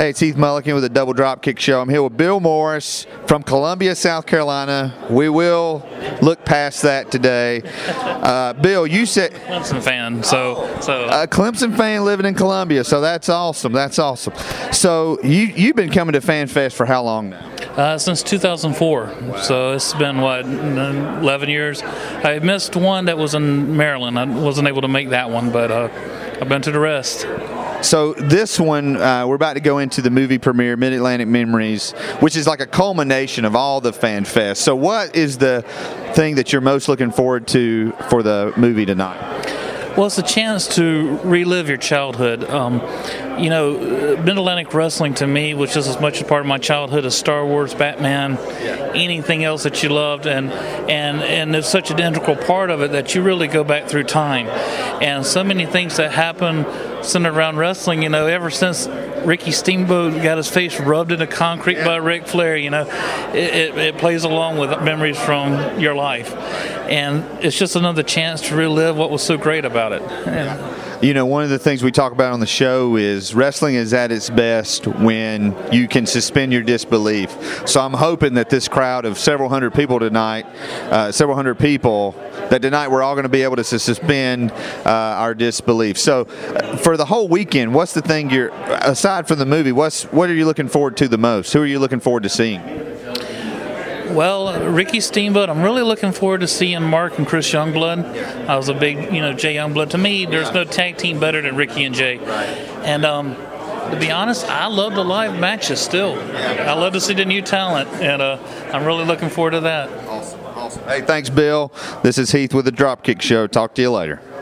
Hey, it's Heath Mulligan with the Double Dropkick Show. I'm here with Bill Morris from Columbia, South Carolina. We will look past that today. Bill, you said Clemson fan, so a Clemson fan living in Columbia, so that's awesome. That's awesome. So you've been coming to FanFest for how long now? since 2004. So it's been 11 years. I missed one that was in Maryland. I wasn't able to make that one, but I've been to the rest. So this one, we're about to go into the movie premiere, Mid-Atlantic Memories, which is like a culmination of all the FanFest. So what is the thing that you're most looking forward to for the movie tonight? Well, it's a chance to relive your childhood. Mid-Atlantic Wrestling to me, which is as much a part of my childhood as Star Wars, Batman, anything else that you loved, and it's such an integral part of it that you really go back through time. And so many things that happen centered around wrestling, ever since Ricky Steamboat got his face rubbed into concrete by Ric Flair, it plays along with memories from your life. And it's just another chance to relive what was so great about it. Yeah. One of the things we talk about on the show is wrestling is at its best when you can suspend your disbelief. So I'm hoping that this crowd of several hundred people tonight, that tonight we're all going to be able to suspend our disbelief. So for the whole weekend, what's the thing aside from the movie, what are you looking forward to the most? Who are you looking forward to seeing? Well, Ricky Steamboat, I'm really looking forward to seeing Mark and Chris Youngblood. I was a big, Jay Youngblood. To me, there's no tag team better than Ricky and Jay. And to be honest, I love the live matches still. I love to see the new talent, and I'm really looking forward to that. Awesome. Hey, thanks, Bill. This is Heath with the Dropkick Show. Talk to you later.